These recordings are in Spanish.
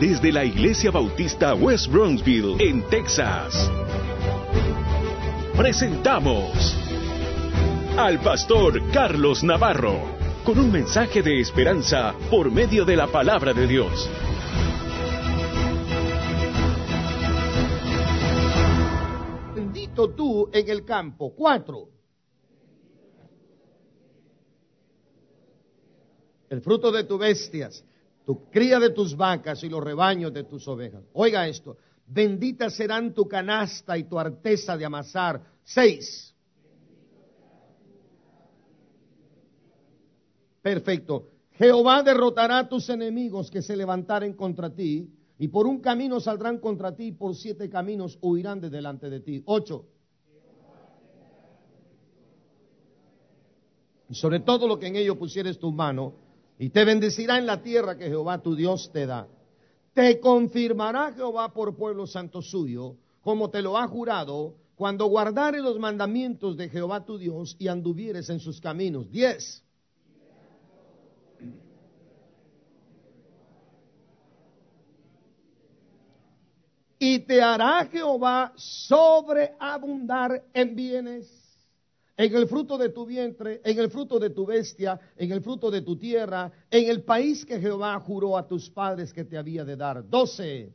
desde la Iglesia Bautista West Bronxville, en Texas. Presentamos al pastor Carlos Navarro, con un mensaje de esperanza por medio de la palabra de Dios. Bendito tú en el campo. 4. El fruto de tus bestias, tu cría de tus vacas y los rebaños de tus ovejas. Oiga esto. Benditas serán tu canasta y tu arteza de amasar. 6. Perfecto. Jehová derrotará a tus enemigos que se levantaren contra ti, y por un camino saldrán contra ti, y por 7 caminos huirán de delante de ti. 8. Y sobre todo lo que en ello pusieres tu mano, y te bendecirá en la tierra que Jehová tu Dios te da. Te confirmará Jehová por pueblo santo suyo, como te lo ha jurado, cuando guardares los mandamientos de Jehová tu Dios y anduvieres en sus caminos. 10. Y te hará Jehová sobreabundar en bienes, en el fruto de tu vientre, en el fruto de tu bestia, en el fruto de tu tierra, en el país que Jehová juró a tus padres que te había de dar. 12.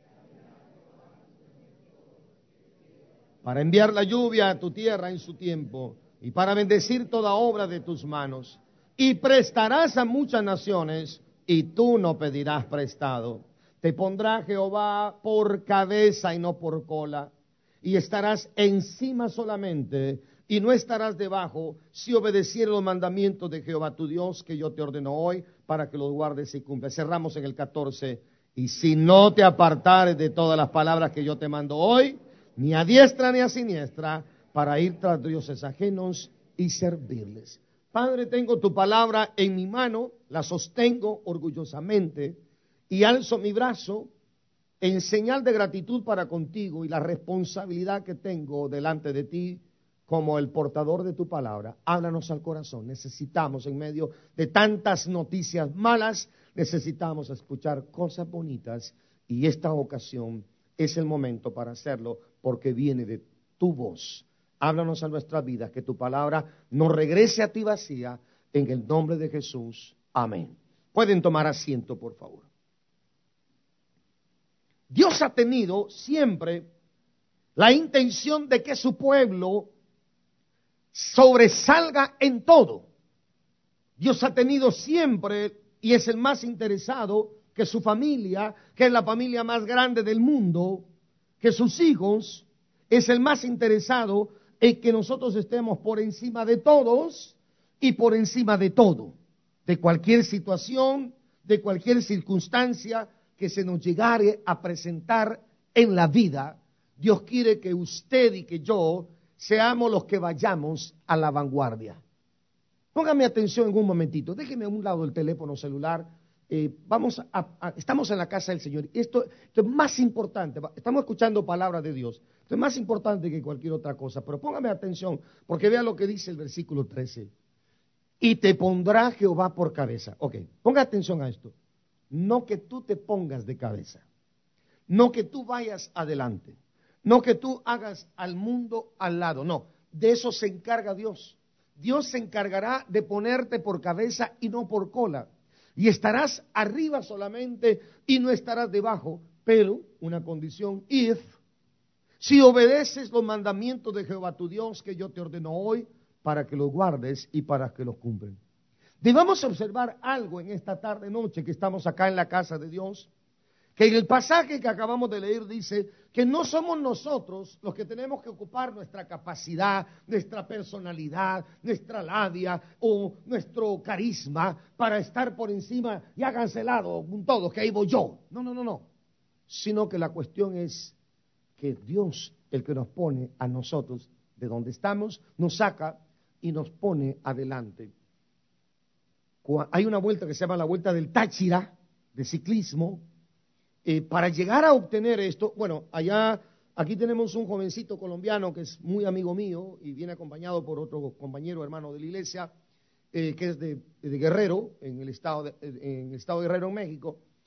Para enviar la lluvia a tu tierra en su tiempo, y para bendecir toda obra de tus manos. Y prestarás a muchas naciones, y tú no pedirás prestado. Te pondrá Jehová por cabeza y no por cola, y estarás encima solamente, y no estarás debajo, si obedecieres los mandamientos de Jehová tu Dios, que yo te ordeno hoy, para que los guardes y cumplas. Cerramos en el 14. Y si no te apartares de todas las palabras que yo te mando hoy, ni a diestra ni a siniestra, para ir tras dioses ajenos y servirles. Padre, tengo tu palabra en mi mano, la sostengo orgullosamente, y alzo mi brazo en señal de gratitud para contigo y la responsabilidad que tengo delante de ti como el portador de tu palabra. Háblanos al corazón. Necesitamos, en medio de tantas noticias malas, necesitamos escuchar cosas bonitas, y esta ocasión es el momento para hacerlo, porque viene de tu voz. Háblanos a nuestras vidas, que tu palabra no regrese a ti vacía, en el nombre de Jesús. Amén. Pueden tomar asiento, por favor. Dios ha tenido siempre la intención de que su pueblo sobresalga en todo. Dios ha tenido siempre, y es el más interesado, que su familia, que es la familia más grande del mundo, que sus hijos, es el más interesado en que nosotros estemos por encima de todos y por encima de todo, de cualquier situación, de cualquier circunstancia que se nos llegare a presentar en la vida. Dios quiere que usted y que yo seamos los que vayamos a la vanguardia. Póngame atención en un momentito, déjeme a un lado el teléfono celular. Estamos en la casa del Señor. Esto es más importante, estamos escuchando palabra de Dios. Esto es más importante que cualquier otra cosa, pero póngame atención, porque vea lo que dice el versículo 13. Y te pondrá Jehová por cabeza. Ok, ponga atención a esto. No que tú te pongas de cabeza, no que tú vayas adelante, no que tú hagas al mundo al lado, no, de eso se encarga Dios. Dios se encargará de ponerte por cabeza y no por cola, y estarás arriba solamente y no estarás debajo, pero una condición: si obedeces los mandamientos de Jehová tu Dios, que yo te ordeno hoy, para que los guardes y para que los cumplan. Debemos observar algo en esta tarde noche que estamos acá en la casa de Dios, que en el pasaje que acabamos de leer dice que no somos nosotros los que tenemos que ocupar nuestra capacidad, nuestra personalidad, nuestra labia o nuestro carisma para estar por encima y háganse lado todos, que ahí voy yo. No. Sino que la cuestión es que Dios, el que nos pone a nosotros de donde estamos, nos saca y nos pone adelante. Hay una vuelta que se llama la Vuelta del Táchira, de ciclismo. Para llegar a obtener esto, bueno, aquí tenemos un jovencito colombiano que es muy amigo mío y viene acompañado por otro compañero hermano de la iglesia, que es de Guerrero, en el estado de Guerrero, en México.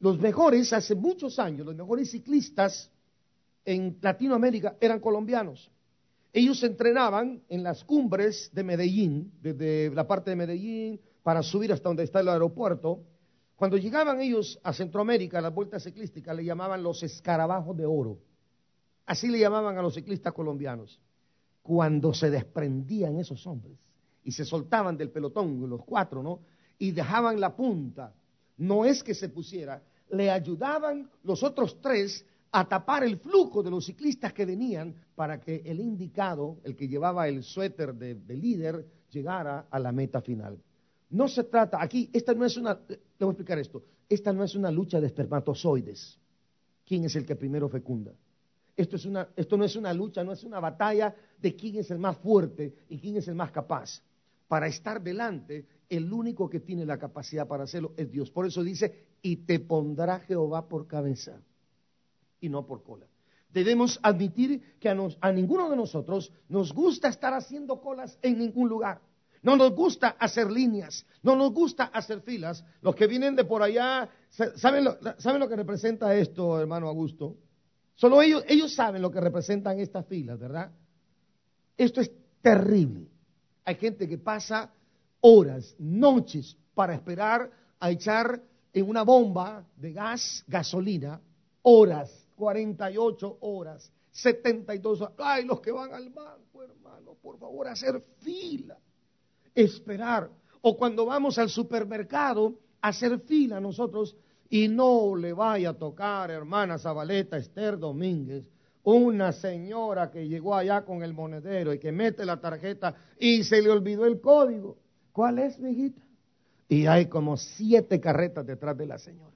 los mejores, hace muchos años, los mejores ciclistas en Latinoamérica eran colombianos. Ellos se entrenaban en las cumbres de Medellín, desde la parte de Medellín, para subir hasta donde está el aeropuerto. Cuando llegaban ellos a Centroamérica, a las vueltas ciclísticas, le llamaban los escarabajos de oro. Así le llamaban a los ciclistas colombianos. Cuando se desprendían esos hombres y se soltaban del pelotón, los cuatro, ¿no? Y dejaban la punta, no es que se pusiera, le ayudaban los otros tres a tapar el flujo de los ciclistas que venían para que el indicado, el que llevaba el suéter de líder, llegara a la meta final. No se trata, aquí, esta no es una, le voy a explicar esto, esta no es una lucha de espermatozoides. ¿Quién es el que primero fecunda? Esto no es una lucha, no es una batalla de quién es el más fuerte y quién es el más capaz. Para estar delante, el único que tiene la capacidad para hacerlo es Dios. Por eso dice, y te pondrá Jehová por cabeza y no por cola. Debemos admitir que a ninguno de nosotros nos gusta estar haciendo colas en ningún lugar. No nos gusta hacer líneas, no nos gusta hacer filas. Los que vienen de por allá, ¿saben lo que representa esto, hermano Augusto? Solo ellos saben lo que representan estas filas, ¿verdad? Esto es terrible. Hay gente que pasa horas, noches, para esperar a echar en una bomba de gas, gasolina, horas, 48 horas, 72 horas. Ay, los que van al banco, hermano, por favor, hacer fila. Esperar, o cuando vamos al supermercado, hacer fila nosotros, y no le vaya a tocar, hermana Zabaleta Esther Domínguez, una señora que llegó allá con el monedero y que mete la tarjeta y se le olvidó el código. ¿Cuál es, mijita? Y hay como 7 carretas detrás de la señora.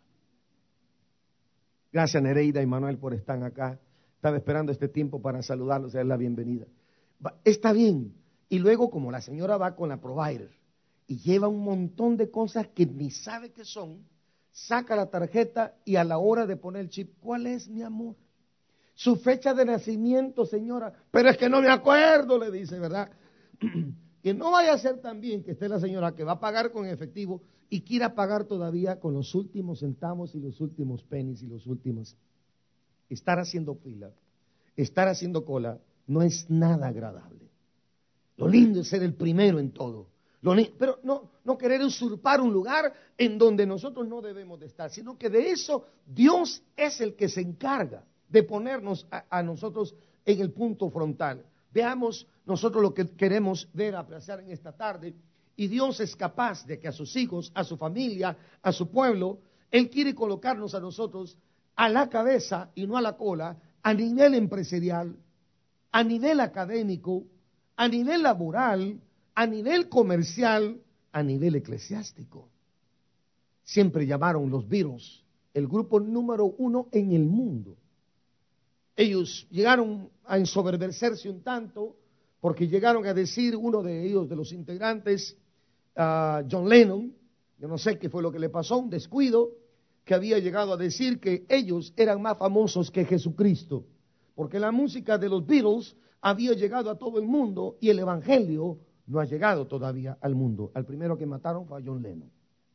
Gracias, Nereida y Manuel, por estar acá. Estaba esperando este tiempo para saludarlos y darles la bienvenida. Está bien. Y luego, como la señora va con la provider y lleva un montón de cosas que ni sabe qué son, saca la tarjeta y a la hora de poner el chip, ¿cuál es, mi amor? Su fecha de nacimiento, señora. Pero es que no me acuerdo, le dice, ¿verdad? Que no vaya a ser también que esté la señora que va a pagar con efectivo y quiera pagar todavía con los últimos centavos y los últimos pennies y los últimos. Estar haciendo fila, estar haciendo cola, no es nada agradable. Lo lindo es ser el primero en todo. Pero no querer usurpar un lugar en donde nosotros no debemos de estar, sino que de eso Dios es el que se encarga de ponernos a nosotros en el punto frontal. Veamos nosotros lo que queremos ver, apreciar en esta tarde, y Dios es capaz de que a sus hijos, a su familia, a su pueblo, Él quiere colocarnos a nosotros a la cabeza y no a la cola, a nivel empresarial, a nivel académico, a nivel laboral, a nivel comercial, a nivel eclesiástico. Siempre llamaron los Beatles el grupo número 1 en el mundo. Ellos llegaron a ensoberbecerse un tanto porque llegaron a decir, uno de ellos, de los integrantes, John Lennon, yo no sé qué fue lo que le pasó, un descuido, que había llegado a decir que ellos eran más famosos que Jesucristo, porque la música de los Beatles había llegado a todo el mundo y el evangelio no ha llegado todavía al mundo. Al primero que mataron fue a John Lennon.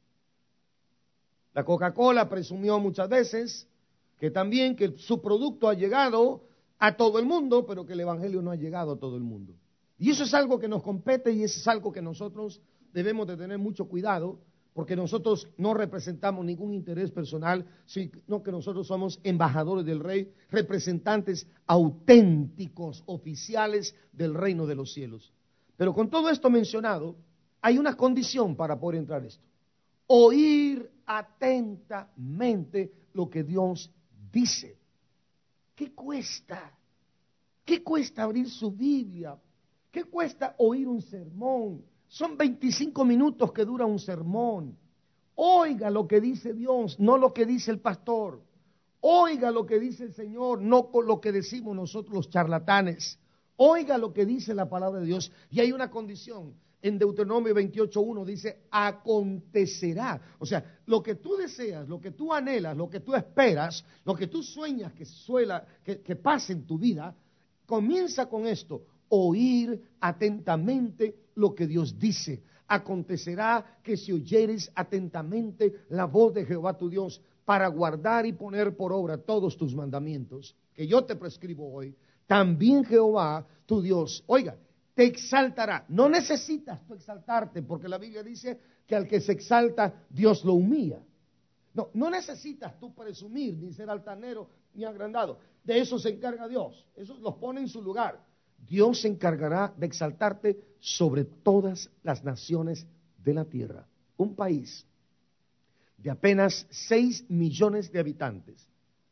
La Coca-Cola presumió muchas veces que también que su producto ha llegado a todo el mundo, pero que el evangelio no ha llegado a todo el mundo. Y eso es algo que nos compete y eso es algo que nosotros debemos de tener mucho cuidado, porque nosotros no representamos ningún interés personal, sino que nosotros somos embajadores del Rey, representantes auténticos, oficiales del reino de los cielos. Pero con todo esto mencionado, hay una condición para poder entrar a esto. Oír atentamente lo que Dios dice. ¿Qué cuesta? ¿Qué cuesta abrir su Biblia? ¿Qué cuesta oír un sermón? Son 25 minutos que dura un sermón. Oiga lo que dice Dios, no lo que dice el pastor. Oiga lo que dice el Señor, no lo que decimos nosotros los charlatanes. Oiga lo que dice la palabra de Dios. Y hay una condición. En Deuteronomio 28:1 dice, acontecerá. O sea, lo que tú deseas, lo que tú anhelas, lo que tú esperas, lo que tú sueñas que pase en tu vida, comienza con esto. Oír atentamente lo que Dios dice. Acontecerá que si oyeres atentamente la voz de Jehová tu Dios, para guardar y poner por obra todos tus mandamientos, que yo te prescribo hoy, también Jehová, tu Dios, oiga, te exaltará. No necesitas tú exaltarte, porque la Biblia dice que al que se exalta, Dios lo humilla. No necesitas tú presumir, ni ser altanero, ni agrandado. De eso se encarga Dios. Eso los pone en su lugar. Dios se encargará de exaltarte sobre todas las naciones de la tierra. Un país de apenas 6 millones de habitantes,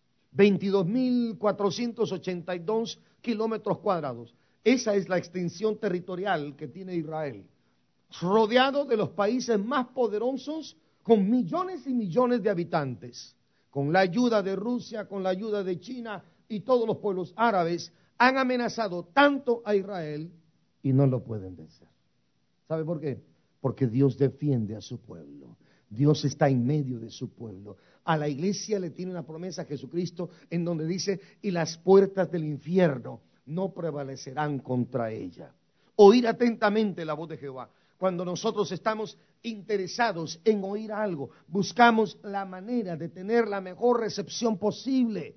22.482 kilómetros cuadrados. Esa es la extensión territorial que tiene Israel, rodeado de los países más poderosos, con millones y millones de habitantes. Con la ayuda de Rusia, con la ayuda de China y todos los pueblos árabes, han amenazado tanto a Israel y no lo pueden vencer. ¿Sabe por qué? Porque Dios defiende a su pueblo. Dios está en medio de su pueblo. A la iglesia le tiene una promesa a Jesucristo en donde dice, y las puertas del infierno no prevalecerán contra ella. Oír atentamente la voz de Jehová. Cuando nosotros estamos interesados en oír algo, buscamos la manera de tener la mejor recepción posible.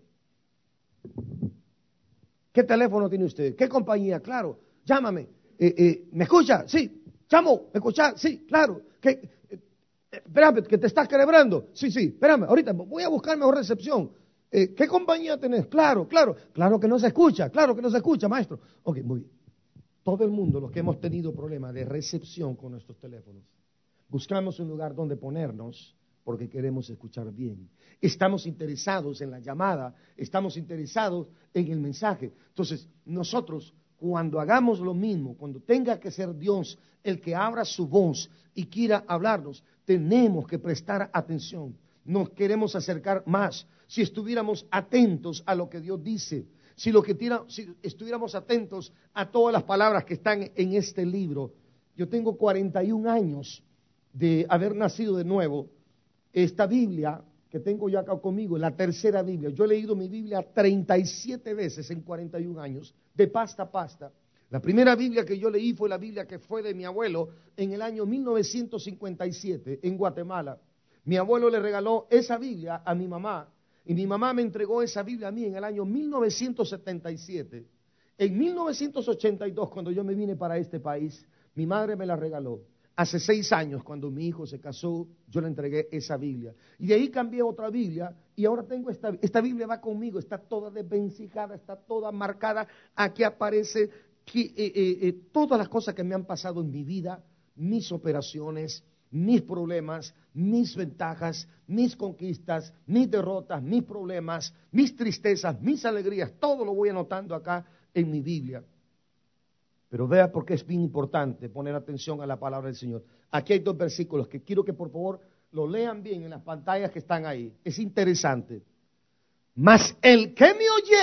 ¿Qué teléfono tiene usted? ¿Qué compañía? Claro, llámame. ¿Me escucha? Sí. ¿Chamo? ¿Me escucha? Sí, claro. Espérame, que te estás quebrando. Sí, espérame, ahorita voy a buscar mejor recepción. ¿Qué compañía tenés? Claro que no se escucha, maestro. Ok, muy bien. Todo el mundo, los que hemos tenido problemas de recepción con nuestros teléfonos, buscamos un lugar donde ponernos porque queremos escuchar bien. Estamos interesados en la llamada, estamos interesados en el mensaje. Entonces, nosotros, cuando hagamos lo mismo, cuando tenga que ser Dios el que abra su voz y quiera hablarnos, tenemos que prestar atención. Nos queremos acercar más. Si estuviéramos atentos a lo que Dios dice, si estuviéramos atentos a todas las palabras que están en este libro. Yo tengo 41 años de haber nacido de nuevo. Esta Biblia que tengo yo acá conmigo, la tercera Biblia. Yo he leído mi Biblia 37 veces en 41 años, de pasta a pasta. La primera Biblia que yo leí fue la Biblia que fue de mi abuelo en el año 1957 en Guatemala. Mi abuelo le regaló esa Biblia a mi mamá y mi mamá me entregó esa Biblia a mí en el año 1977. En 1982, cuando yo me vine para este país, mi madre me la regaló. Hace 6 años, cuando mi hijo se casó, yo le entregué esa Biblia. Y de ahí cambié otra Biblia y ahora tengo esta Biblia va conmigo, está toda desvencijada, está toda marcada. Aquí aparece todas las cosas que me han pasado en mi vida, mis operaciones, mis problemas, mis ventajas, mis conquistas, mis derrotas, mis problemas, mis tristezas, mis alegrías, todo lo voy anotando acá en mi Biblia. Pero vea por qué es bien importante poner atención a la palabra del Señor. Aquí hay 2 versículos que quiero que por favor lo lean bien en las pantallas que están ahí. Es interesante. Mas el que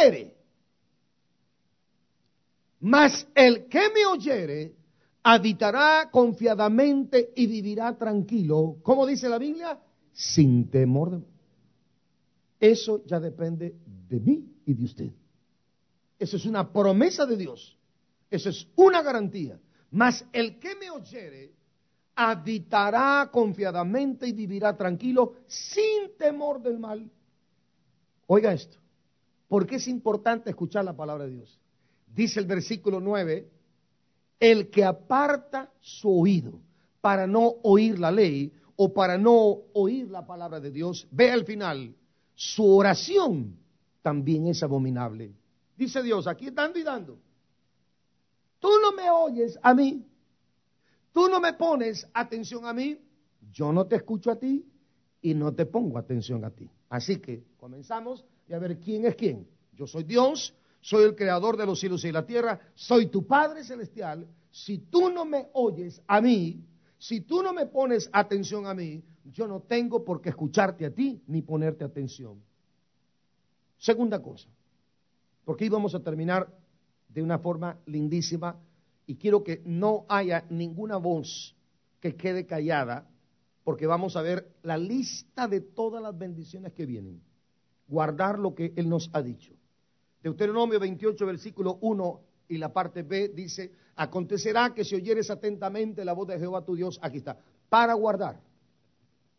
me oyere, habitará confiadamente y vivirá tranquilo. ¿Cómo dice la Biblia? Sin temor de... Eso ya depende de mí y de usted. Eso es una promesa de Dios. Eso es una garantía. Mas el que me oyere, habitará confiadamente y vivirá tranquilo sin temor del mal. Oiga esto. ¿Por qué es importante escuchar la palabra de Dios? Dice el versículo 9, el que aparta su oído para no oír la ley o para no oír la palabra de Dios, ve al final, su oración también es abominable. Dice Dios, aquí dando y dando. Tú no me oyes a mí, tú no me pones atención a mí, yo no te escucho a ti y no te pongo atención a ti. Así que comenzamos y a ver quién es quién. Yo soy Dios, soy el creador de los cielos y la tierra, soy tu Padre celestial. Si tú no me oyes a mí, si tú no me pones atención a mí, yo no tengo por qué escucharte a ti ni ponerte atención. Segunda cosa, porque íbamos a terminar de una forma lindísima y quiero que no haya ninguna voz que quede callada porque vamos a ver la lista de todas las bendiciones que vienen. Guardar lo que Él nos ha dicho. Deuteronomio 28, versículo 1 y la parte B dice, acontecerá que si oyeres atentamente la voz de Jehová tu Dios, aquí está, para guardar.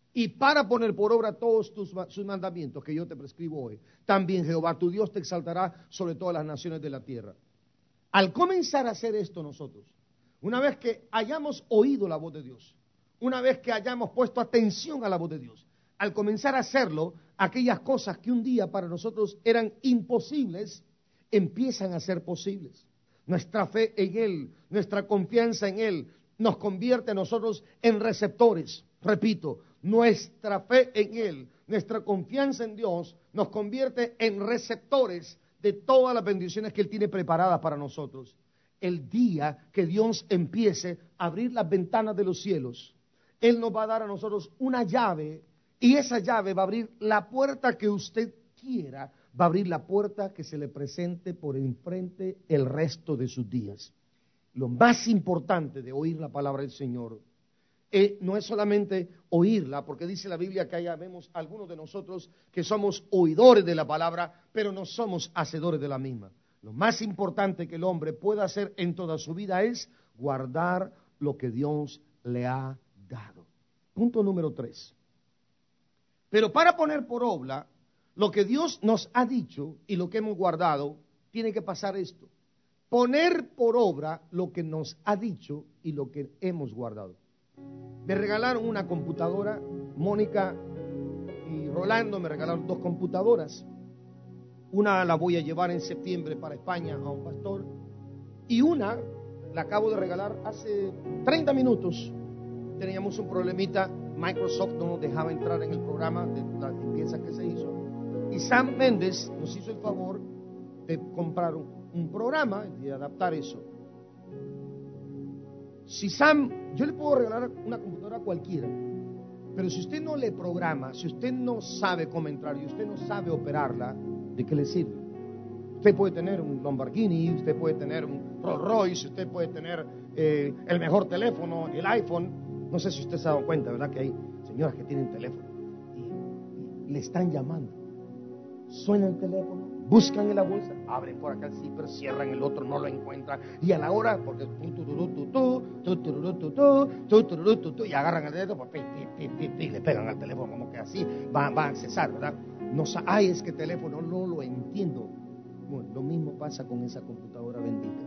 y para poner por obra todos sus mandamientos que yo te prescribo hoy, también Jehová tu Dios te exaltará sobre todas las naciones de la tierra. Al comenzar a hacer esto nosotros, una vez que hayamos oído la voz de Dios, una vez que hayamos puesto atención a la voz de Dios, al comenzar a hacerlo, aquellas cosas que un día para nosotros eran imposibles, empiezan a ser posibles. Nuestra fe en Él, nuestra confianza en Él, nos convierte a nosotros en receptores. Repito, nuestra fe en Él, nuestra confianza en Dios, nos convierte en receptores de todas las bendiciones que Él tiene preparadas para nosotros. El día que Dios empiece a abrir las ventanas de los cielos, Él nos va a dar a nosotros una llave, y esa llave va a abrir la puerta que usted quiera, va a abrir la puerta que se le presente por enfrente el resto de sus días. Lo más importante de oír la palabra del Señor no es solamente oírla, porque dice la Biblia que allá vemos algunos de nosotros que somos oidores de la palabra, pero no somos hacedores de la misma. Lo más importante que el hombre pueda hacer en toda su vida es guardar lo que Dios le ha dado. Punto número 3. Pero para poner por obra lo que Dios nos ha dicho y lo que hemos guardado, tiene que pasar esto. Poner por obra lo que nos ha dicho y lo que hemos guardado. Me regalaron una computadora, Mónica y Rolando me regalaron 2 computadoras. Una la voy a llevar en septiembre para España a un pastor, y una la acabo de regalar hace 30 minutos. Teníamos un problemita, Microsoft no nos dejaba entrar en el programa de la limpieza que se hizo, y Sam Méndez nos hizo el favor de comprar un programa y de adaptar eso. Si Sam, yo le puedo regalar una computadora a cualquiera, pero si usted no le programa, si usted no sabe cómo entrar y usted no sabe operarla, ¿de qué le sirve? Usted puede tener un Lamborghini, usted puede tener un Rolls Royce, usted puede tener el mejor teléfono, el iPhone. No sé si usted se ha dado cuenta, ¿verdad? Que hay señoras que tienen teléfono y le están llamando. Suena el teléfono, buscan en la bolsa, abren por acá el zipper, cierran el otro, no lo encuentran, y a la hora, porque y agarran el dedo, pues, y le pegan al teléfono, como que así van a cesar, ¿verdad? No, ay, es que teléfono no lo entiendo. Bueno, lo mismo pasa con esa computadora bendita.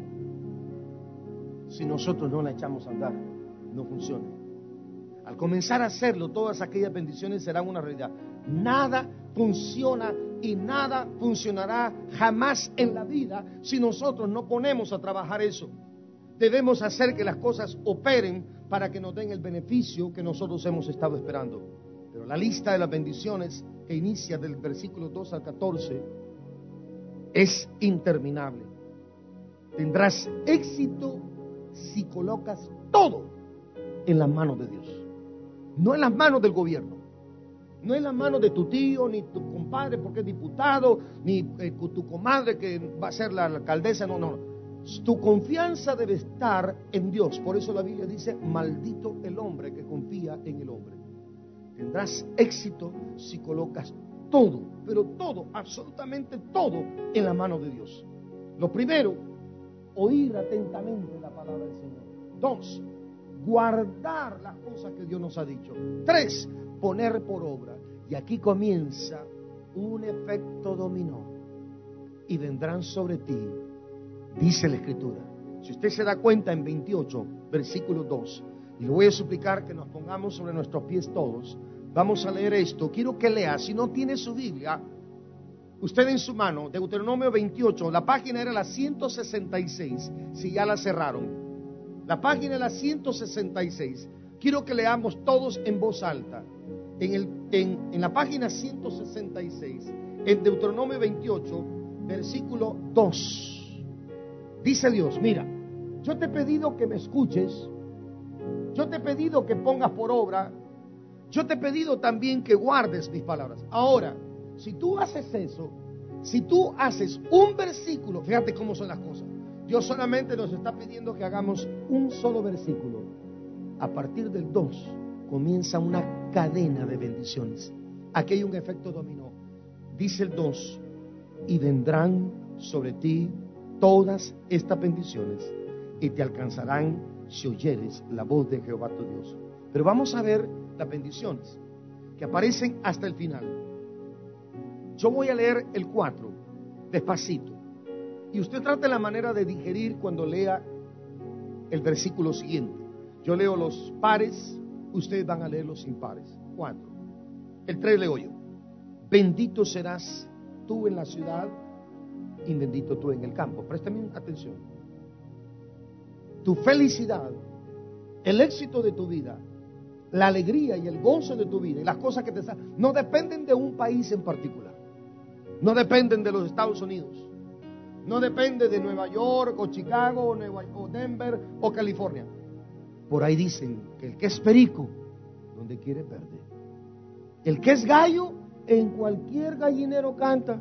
Si nosotros no la echamos a andar, no funciona. Al comenzar a hacerlo, todas aquellas bendiciones serán una realidad. Nada funciona y nada funcionará jamás en la vida si nosotros no ponemos a trabajar eso. Debemos hacer que las cosas operen para que nos den el beneficio que nosotros hemos estado esperando. Pero la lista de las bendiciones que inicia del versículo 2 al 14 es interminable. Tendrás éxito si colocas todo en las manos de Dios, no en las manos del gobierno, no en las manos de tu tío, ni tu compadre porque es diputado, ni tu comadre que va a ser la alcaldesa, no. Tu confianza debe estar en Dios. Por eso la Biblia dice, maldito el hombre que confía en el hombre. Tendrás éxito si colocas todo, pero todo, absolutamente todo, en la mano de Dios. Lo primero, oír atentamente la palabra del Señor. 2, guardar las cosas que Dios nos ha dicho. 3, poner por obra. Y aquí comienza un efecto dominó. Y vendrán sobre ti, dice la Escritura. Si usted se da cuenta en 28, versículo 2, y le voy a suplicar que nos pongamos sobre nuestros pies todos. Vamos a leer esto. Quiero que lea, si no tiene su Biblia, usted en su mano, Deuteronomio 28, la página era la 166, si ya la cerraron. La página era la 166. Quiero que leamos todos en voz alta. En la página 166, en Deuteronomio 28, versículo 2. Dice Dios, mira, yo te he pedido que me escuches, yo te he pedido que pongas por obra, yo te he pedido también que guardes mis palabras. Ahora, si tú haces eso, si tú haces un versículo, fíjate cómo son las cosas. Dios solamente nos está pidiendo que hagamos un solo versículo. A partir del 2 comienza una cadena de bendiciones. Aquí hay un efecto dominó. Dice el 2, y vendrán sobre ti todas estas bendiciones y te alcanzarán si oyeres la voz de Jehová tu Dios. Pero vamos a ver las bendiciones, que aparecen hasta el final. Yo voy a leer el 4, despacito. Y usted trate la manera de digerir cuando lea el versículo siguiente. Yo leo los pares, ustedes van a leer los impares. 4. El 3 leo yo. Bendito serás tú en la ciudad y bendito tú en el campo. Préstame atención. Tu felicidad, el éxito de tu vida, la alegría y el gozo de tu vida y las cosas que te salen, no dependen de un país en particular. No dependen de los Estados Unidos. No depende de Nueva York o Chicago o Denver o California. Por ahí dicen que el que es perico, donde quiere verde. El que es gallo, en cualquier gallinero canta.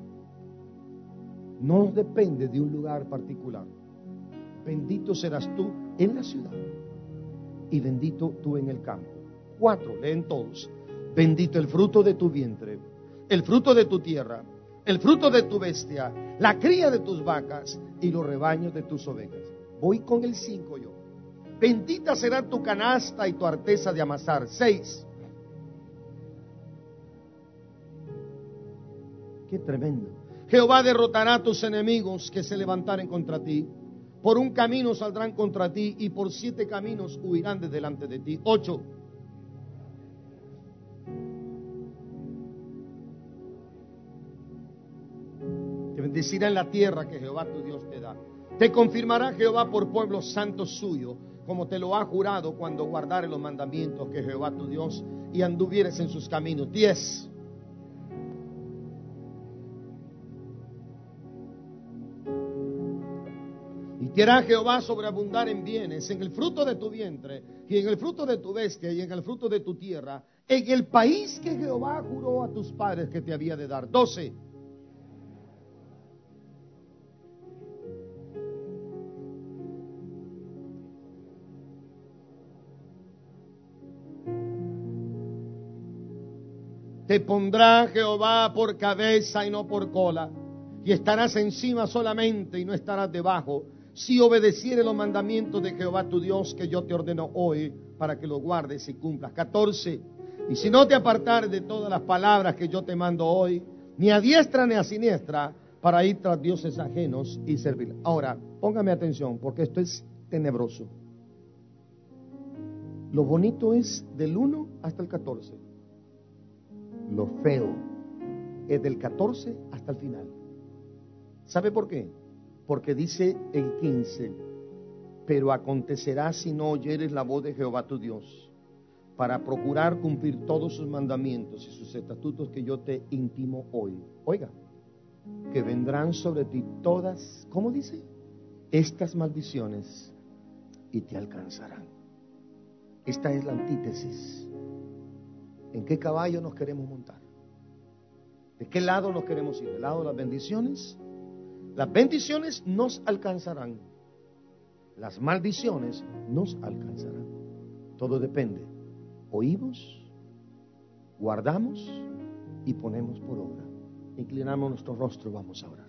No depende de un lugar particular. Bendito serás tú en la ciudad y bendito tú en el campo. 4, leen todos. Bendito el fruto de tu vientre, el fruto de tu tierra, el fruto de tu bestia, la cría de tus vacas y los rebaños de tus ovejas. Voy con el 5 yo. Bendita será tu canasta y tu arteza de amasar. 6. Qué tremendo. Jehová derrotará a tus enemigos que se levantaren contra ti. Por un camino saldrán contra ti y por 7 caminos huirán de delante de ti. 8. Te bendecirá en la tierra que Jehová tu Dios te da. Te confirmará Jehová por pueblo santo suyo, como te lo ha jurado cuando guardares los mandamientos que Jehová tu Dios y anduvieres en sus caminos. 10. Y hará Jehová sobreabundar en bienes, en el fruto de tu vientre, y en el fruto de tu bestia, y en el fruto de tu tierra, en el país que Jehová juró a tus padres que te había de dar. 12. Te pondrá Jehová por cabeza y no por cola, y estarás encima solamente y no estarás debajo, si obedecieres los mandamientos de Jehová tu Dios que yo te ordeno hoy, para que los guardes y cumplas. 14. Y si no te apartares de todas las palabras que yo te mando hoy, ni a diestra ni a siniestra, para ir tras dioses ajenos y servir. Ahora, póngame atención, porque esto es tenebroso. Lo bonito es del 1 hasta el 14. Lo feo es del 14 hasta el final. ¿Sabe por qué? Porque dice el 15, pero acontecerá si no oyeres la voz de Jehová tu Dios, para procurar cumplir todos sus mandamientos y sus estatutos que yo te intimo hoy. Oiga, que vendrán sobre ti todas, ¿cómo dice? Estas maldiciones y te alcanzarán. Esta es la antítesis. ¿En qué caballo nos queremos montar? ¿De qué lado nos queremos ir? ¿Del lado de las bendiciones? Las bendiciones nos alcanzarán. Las maldiciones nos alcanzarán. Todo depende. Oímos, guardamos y ponemos por obra. Inclinamos nuestro rostro, vamos a orar.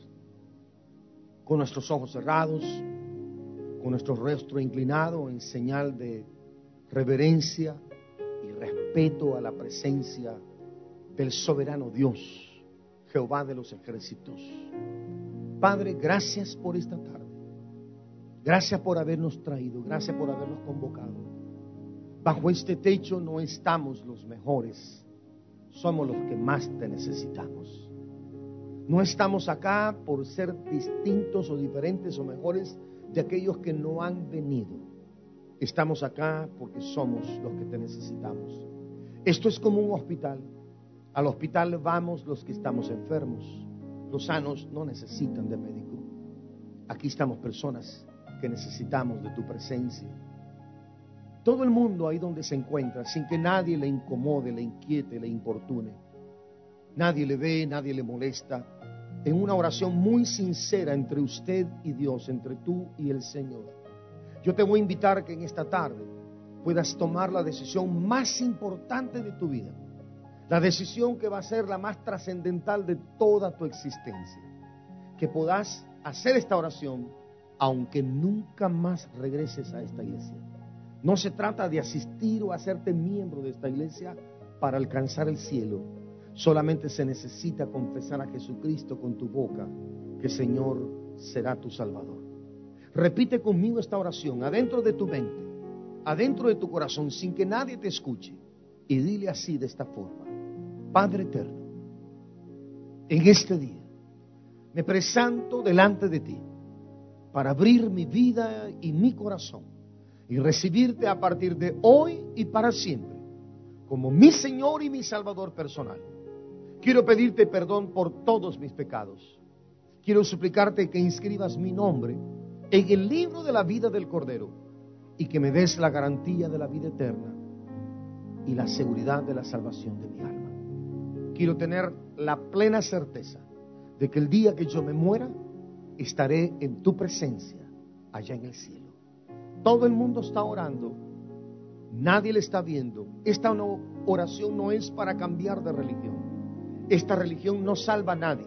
Con nuestros ojos cerrados, con nuestro rostro inclinado en señal de reverencia y respeto a la presencia del soberano Dios, Jehová de los ejércitos. Padre, gracias por esta tarde. Gracias por habernos traído, gracias por habernos convocado. Bajo este techo no estamos los mejores, somos los que más te necesitamos. No estamos acá por ser distintos o diferentes o mejores de aquellos que no han venido. Estamos acá porque somos los que te necesitamos. Esto es como un hospital. Al hospital vamos los que estamos enfermos. Los sanos no necesitan de médico. Aquí estamos personas que necesitamos de tu presencia. Todo el mundo ahí donde se encuentra, sin que nadie le incomode, le inquiete, le importune. Nadie le ve, nadie le molesta. En una oración muy sincera entre usted y Dios, entre tú y el Señor. Yo te voy a invitar que en esta tarde puedas tomar la decisión más importante de tu vida. La decisión que va a ser la más trascendental de toda tu existencia. Que puedas hacer esta oración, aunque nunca más regreses a esta iglesia. No se trata de asistir o hacerte miembro de esta iglesia para alcanzar el cielo. Solamente se necesita confesar a Jesucristo con tu boca, que el Señor será tu Salvador. Repite conmigo esta oración adentro de tu mente, adentro de tu corazón, sin que nadie te escuche. Y dile así, de esta forma: Padre eterno, en este día me presento delante de ti para abrir mi vida y mi corazón y recibirte a partir de hoy y para siempre como mi Señor y mi Salvador personal. Quiero pedirte perdón por todos mis pecados. Quiero suplicarte que inscribas mi nombre en el libro de la vida del Cordero y que me des la garantía de la vida eterna y la seguridad de la salvación de mi alma. Quiero tener la plena certeza de que el día que yo me muera estaré en tu presencia allá en el cielo. Todo el mundo está orando, nadie le está viendo. Esta oración no es para cambiar de religión. Esta religión no salva a nadie.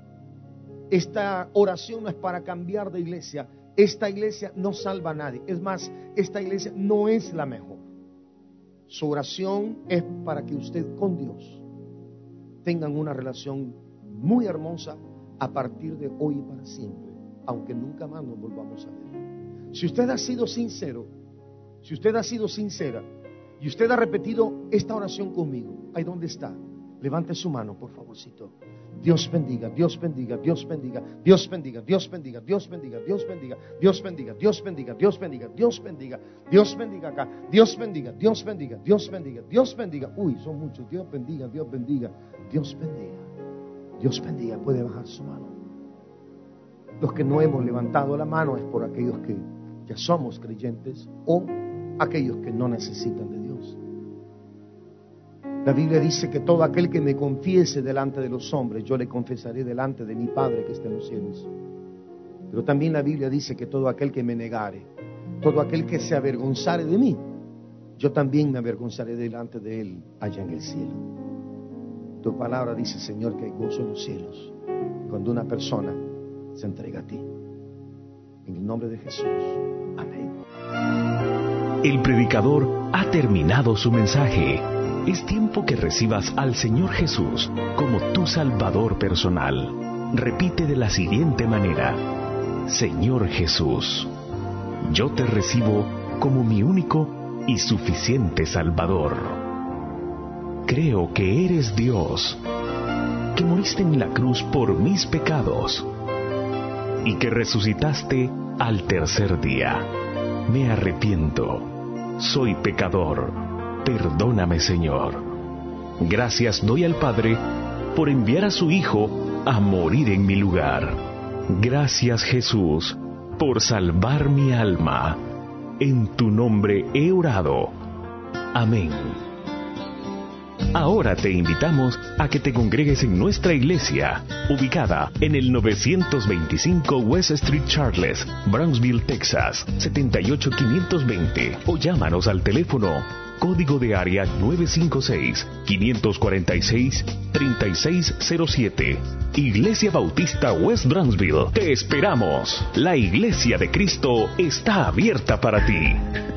Esta oración no es para cambiar de iglesia. Esta iglesia no salva a nadie. Es más, esta iglesia no es la mejor. Su oración es para que usted con Dios tengan una relación muy hermosa a partir de hoy y para siempre, aunque nunca más nos volvamos a ver. Si usted ha sido sincero, si usted ha sido sincera y usted ha repetido esta oración conmigo, ahí donde está, levante su mano, por favorcito. Dios bendiga, Dios bendiga, Dios bendiga, Dios bendiga, Dios bendiga, Dios bendiga, Dios bendiga, Dios bendiga, Dios bendiga, Dios bendiga, Dios bendiga, Dios bendiga acá, Dios bendiga, Dios bendiga, Dios bendiga, Dios bendiga. Uy, son muchos. Dios bendiga, Dios bendiga, Dios bendiga, Dios bendiga. Puede bajar su mano. Los que no hemos levantado la mano es por aquellos que ya somos creyentes o aquellos que no necesitan de Dios. La Biblia dice que todo aquel que me confiese delante de los hombres, yo le confesaré delante de mi Padre que está en los cielos. Pero también la Biblia dice que todo aquel que me negare, todo aquel que se avergonzare de mí, yo también me avergonzaré delante de él allá en el cielo. Tu palabra dice, Señor, que hay gozo en los cielos cuando una persona se entrega a ti. En el nombre de Jesús. Amén. El predicador ha terminado su mensaje. Es tiempo que recibas al Señor Jesús como tu Salvador personal. Repite de la siguiente manera: Señor Jesús, yo te recibo como mi único y suficiente Salvador. Creo que eres Dios, que moriste en la cruz por mis pecados y que resucitaste al tercer día. Me arrepiento, soy pecador. Perdóname, Señor. Gracias doy al Padre por enviar a su Hijo a morir en mi lugar. Gracias, Jesús, por salvar mi alma. En tu nombre he orado. Amén. Ahora te invitamos a que te congregues en nuestra iglesia, ubicada en el 925 West Street Charles, Brownsville, Texas, 78520, o llámanos al teléfono código de área 956-546-3607. Iglesia Bautista West Brownsville. Te esperamos. La Iglesia de Cristo está abierta para ti.